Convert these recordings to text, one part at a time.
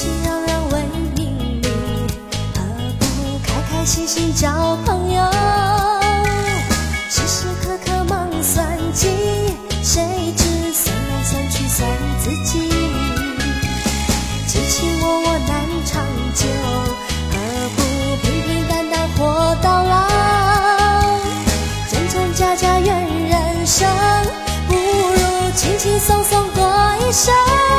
熙攘攘为名利，何不开开心心交朋友？时时刻刻忙算计，谁知算来算去算自己。卿卿我我难长久，何不平平淡淡活到老？真真假假怨人生，不如轻轻松松过一生。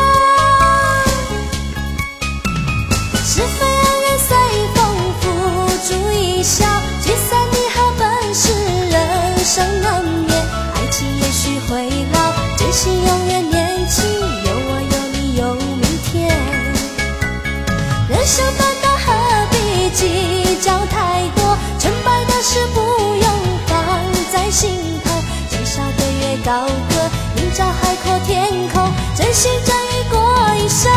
是非恩怨随风付诸一笑，聚散离合本是人生难免。爱情也许会老，真心永远年轻，有我有你有明天。人生短短何必计较太多，成败的事不用放在心头。今宵对月高歌，明朝海阔天空，真心真意过一生。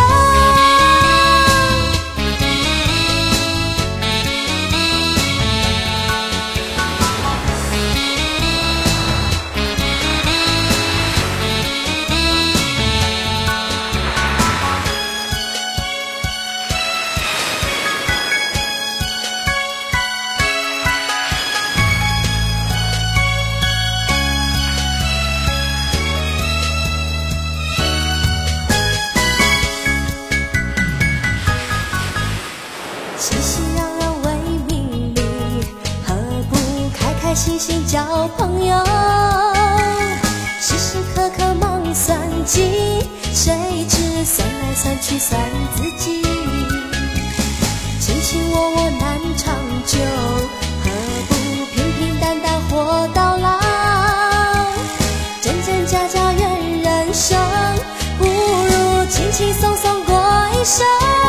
熙熙攘攘为名利，何不开开心心交朋友？时时刻刻忙算计，谁知算来算去算自己。卿卿我我难长久，何不平平淡淡活到老？真真假假怨人生，不如轻轻松松过一生。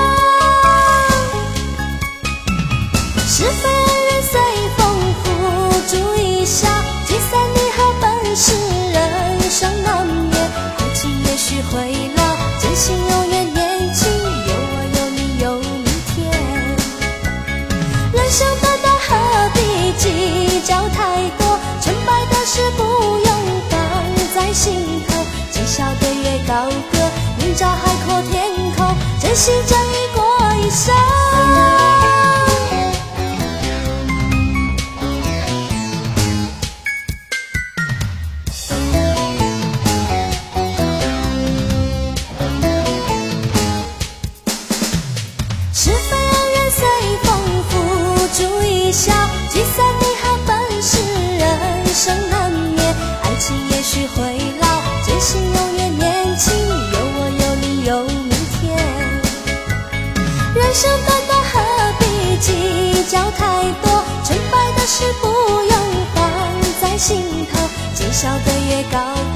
是非恩怨随风付诸一笑，聚散离合本是人生难免。爱情也许会老，真心永远年轻，有我有你有明天。人生短短何必计较太多，成败的事不用放在心头。今宵对月高歌，明朝海阔天空，真心真意过一生。是非恩怨随风付诸一笑，聚散离合本是人生难免。爱情也许会老，真心永远年轻，有我有你有明天。人生短短何必计较太多，成败的事不用放在心头。今宵对月高